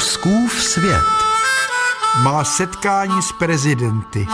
Fouskův svět. Má setkání s prezidenty.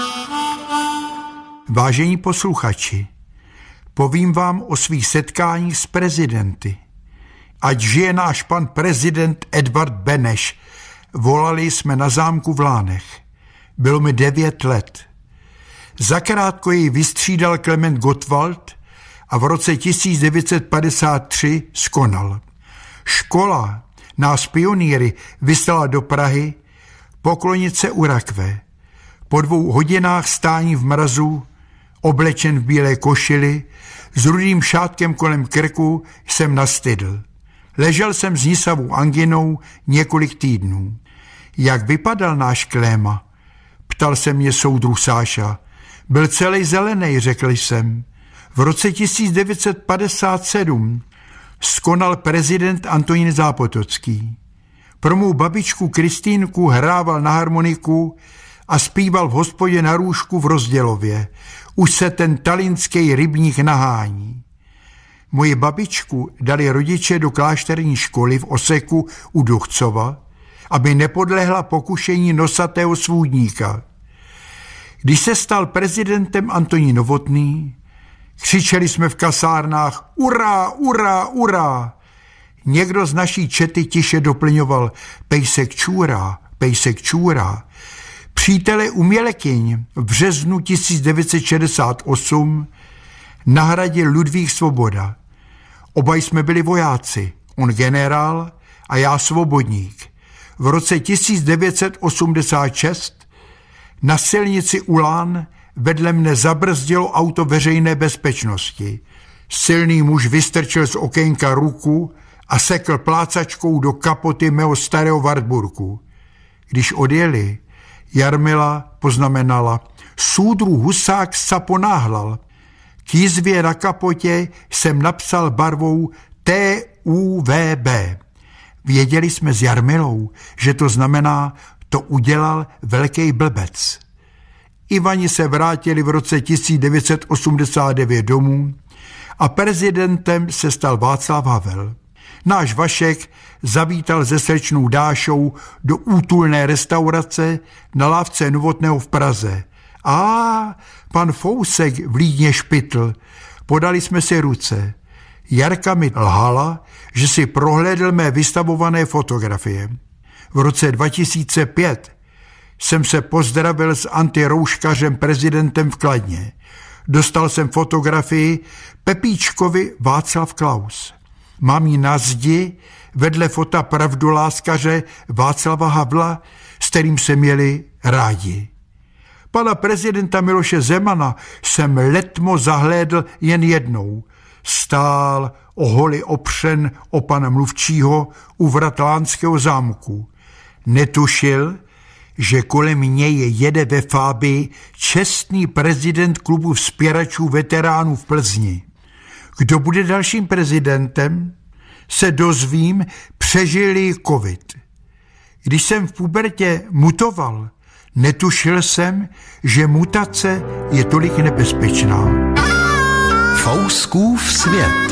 Vážení posluchači, povím vám o svých setkáních s prezidenty. Ať žije náš pan prezident Edvard Beneš, volali jsme na zámku v Lánech. Bylo mi 9 let. Zakrátko jej vystřídal Klement Gottwald a v roce 1953 skonal. Škola nás pionýry vyslala do Prahy poklonit se u rakve. Po 2 hodinách stání v mrazu, oblečen v bílé košili, s rudým šátkem kolem krku jsem nastydl. Ležel jsem s nisavou anginou několik týdnů. Jak vypadal náš Kléma? Ptal se mě soudruh Sáša. Byl celý zelený, řekl jsem. V roce 1957 skonal prezident Antonín Zápotocký. Pro mou babičku Kristýnku hrával na harmoniku a zpíval v hospodě na Růžku v Rozdělově. Už se ten talinský rybník nahání. Moji babičku dali rodiče do klášterní školy v Oseku u Duchcova, aby nepodlehla pokušení nosatého svůdníka. Když se stal prezidentem Antonín Novotný, křičeli jsme v kasárnách urá, urá, urá. Někdo z naší čety tiše doplňoval pejsek čůrá, pejsek čůrá. Přítele Umělekyň v březnu 1968 nahradil Ludvík Svoboda. Oba jsme byli vojáci, on generál a já svobodník. V roce 1986 na silnici u Lán vedle mne zabrzdilo auto veřejné bezpečnosti. Silný muž vystrčil z okénka ruku a sekl plácačkou do kapoty mého starého Wartburgu. Když odjeli, Jarmila poznamenala, soudruh Husák saponáhlal. K jizvě na kapotě jsem napsal barvou TUVB. Věděli jsme s Jarmilou, že to znamená, to udělal velký blbec. Ivani se vrátili v roce 1989 domů a prezidentem se stal Václav Havel. Náš Vašek zavítal se slečnou Dášou do útulné restaurace na lávce Novotného v Praze. Pan Fousek v Lídně Špitl. Podali jsme si ruce. Jarka mi lhala, že si prohlédl mé vystavované fotografie. V roce 2005 jsem se pozdravil s antirouškařem prezidentem v Kladně. Dostal jsem fotografii Pepíčkovi Václav Klaus. Mám ji na zdi vedle fota pravdoláskaře Václava Havla, s kterým se měli rádi. Pana prezidenta Miloše Zemana jsem letmo zahlédl jen jednou. Stál oholi opřen o pana mluvčího u vrat Lánského zámku. Netušil, že kolem něj jede ve Fábii čestný prezident klubu vzpěračů veteránů v Plzni. Kdo bude dalším prezidentem, se dozvím, přežili covid. Když jsem v pubertě mutoval, netušil jsem, že mutace je tolik nebezpečná. Fouskův svět.